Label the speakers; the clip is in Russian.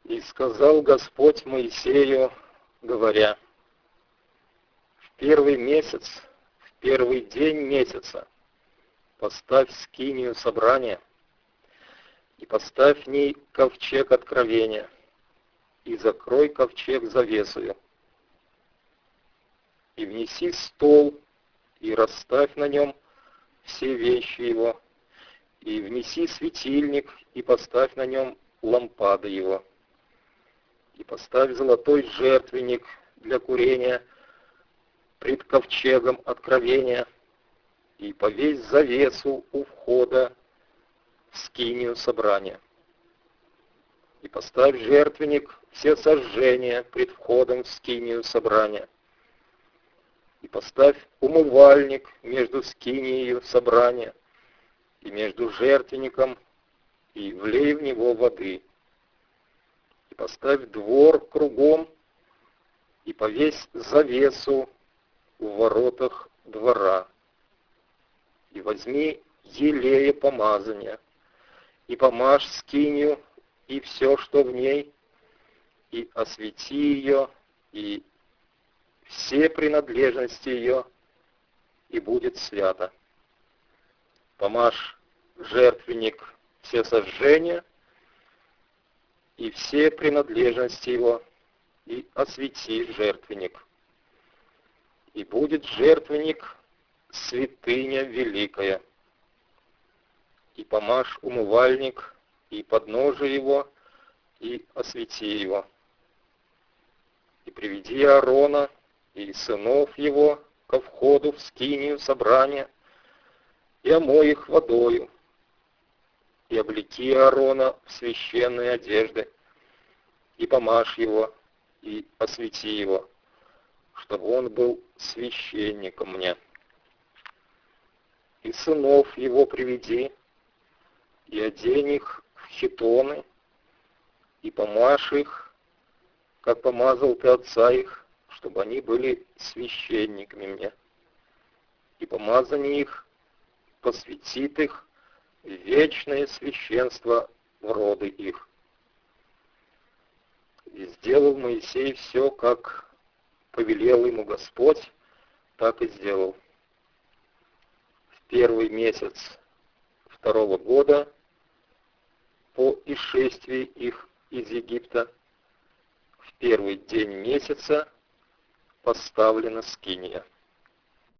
Speaker 1: И сказал Господь Моисею, говоря: в первый месяц, в первый день месяца поставь скинию собрания, и поставь в ней ковчег откровения, и закрой ковчег завесою, и внеси стол, и расставь на нем все вещи его, и внеси светильник, и поставь на нем лампады его, и поставь золотой жертвенник для курения пред ковчегом откровения, и повесь завесу у входа в скинию собрания. И поставь жертвенник все сожжения пред входом в скинию собрания. И поставь умывальник между скинией собрания и между жертвенником, и влей в него воды. И поставь двор кругом, и повесь завесу в воротах двора. И возьми елея помазания, и помажь скинию, и все, что в ней, и освети ее, и все принадлежности ее, и будет свято. Помажь жертвенник все сожжения, и все принадлежности его, и освети жертвенник. И будет жертвенник святыня великая. И помажь умывальник, и подножие его, и освети его. И приведи Аарона и сынов его ко входу в скинию собрания, и омой их водою, и облеки Аарона в священные одежды, и помажь его, и освети его, чтобы он был священником мне. И сынов его приведи, и одень их в хитоны, и помажь их, как помазал ты отца их, чтобы они были священниками мне. И помазание их посвятит их в вечное священство в роды их. И сделал Моисей все, как повелел ему Господь, так и сделал. В первый месяц второго года по исшествии их из Египта, в первый день месяца поставлена скиния.